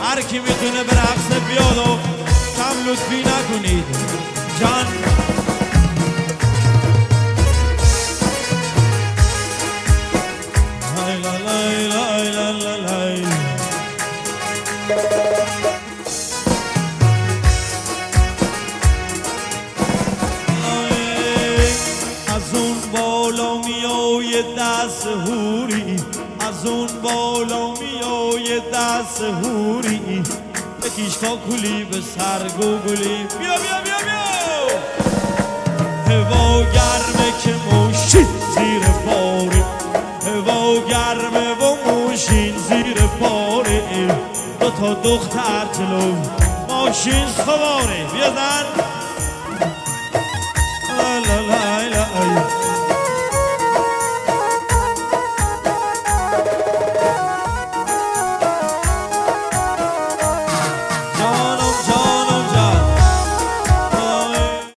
هر کی میتونه به رقص بیاد و کم لطفی نکنید جان. لای لای لای لای لای. از اون بالا میای دست هوری، از اون بالا میای دست هوری، یکیش کاکولی به سر گوگلی. بیا بیا بیا بیا. هوا گرمه که موشین زیر پاره، هوا گرمه و موشین زیر پاره، دو تا دختر جلو ماشین سواره. بیا زن. لا لا لا لا.